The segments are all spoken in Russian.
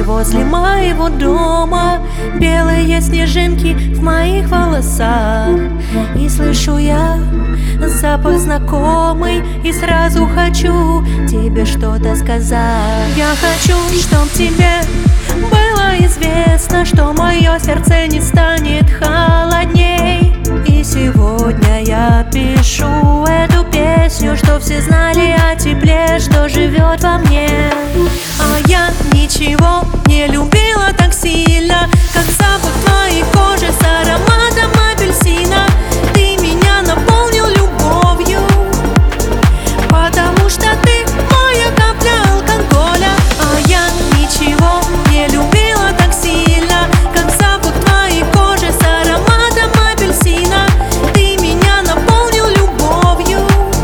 возле моего дома, белые снежинки в моих волосах. И слышу я запах знакомый, и сразу хочу тебе что-то сказать. Я хочу, чтоб тебе было известно, что мое сердце не станет холодней. И сегодня я пишу эту песню, чтоб все знали о тепле, что живет во мне. А я ничего не любила так сильно, как запах твоей кожи с ароматом апельсина. Ты меня наполнил любовью, потому что ты моя капля алкоголя. А я ничего не любила так сильно, как запах твоей кожи с ароматом апельсина. Ты меня наполнил любовью,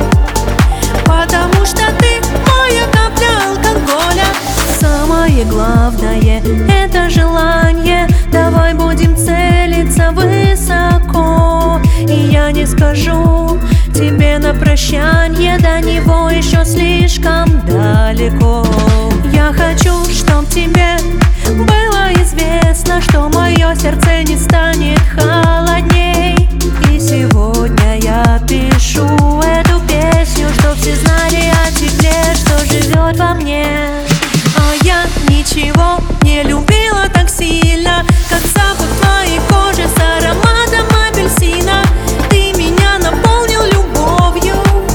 потому что ты моя капля алкоголя. Самое главное — это желание. Давай будем целиться высоко. И я не скажу тебе на прощанье, до него еще слишком далеко. Я хочу, чтоб тебе было известно, что мое сердце не станет холодней. И сегодня я пишу эту песню, чтоб все знали о тепле, что живет во мне. А я ничего не любила так сильно, как запах твоей кожи с ароматом апельсина. Ты меня наполнил любовью,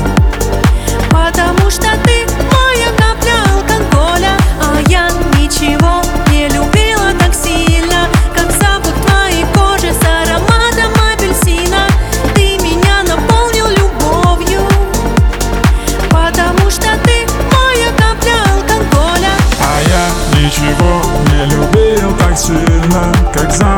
потому что ты моя капля алкоголя. А я ничего не любила так сильно, как запах твоей кожи с ароматом апельсина. Ты меня наполнил любовью, потому что ты моя капля алкоголя. А я ничего не любил так сильно, как запах